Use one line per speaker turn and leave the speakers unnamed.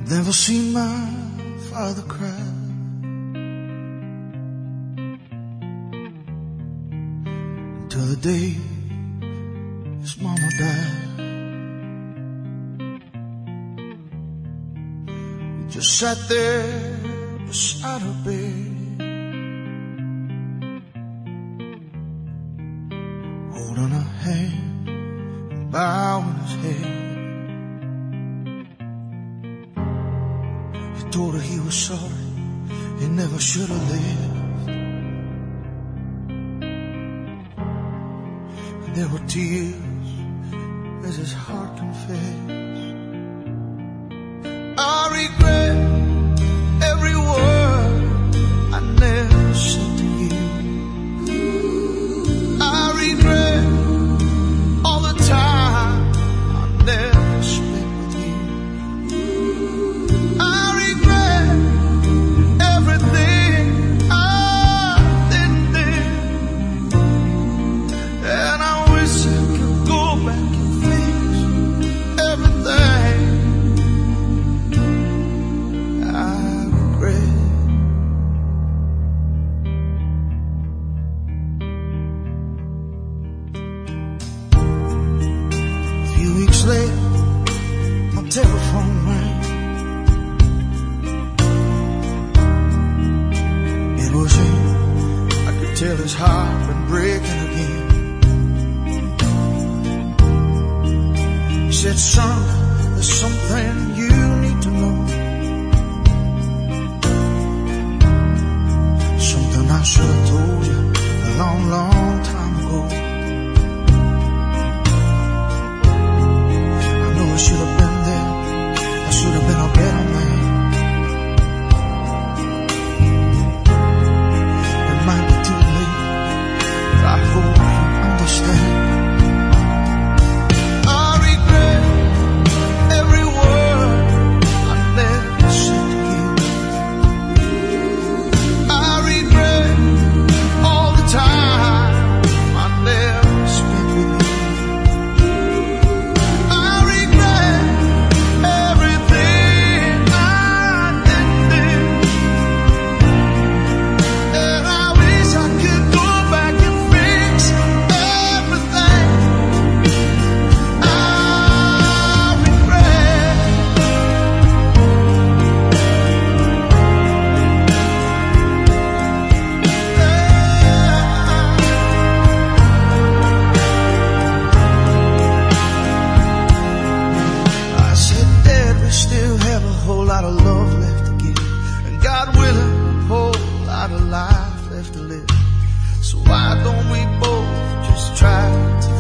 Never seen my father cry. Until the day his mama died. He just sat there beside her bed, holding her hand and bowing his head. He told her he was sorry, he never should have lived. And there were tears as his heart confessed. I regret every word I never said to you. I regret all the time I never spent with you. I regret everything I didn't do, and I wish I could go back and fix everything I regret. A few weeks later, my telephone rang. It was him. I could tell his heart been breaking again. He said, son, there's something you need to know. Something I should have told you a long, long time ago. I know I should have been there. I should have been a better man. It might be too late, but I hope you understand. I regret every word I never said to you. I regret all the time I never spent with you. I regret everything I didn't do, and I wish I could go back and fix everything I regret. I said, Dad, we still have a whole lot of love left to give, and God willing, a whole lot of life left to live. So why don't we both just try to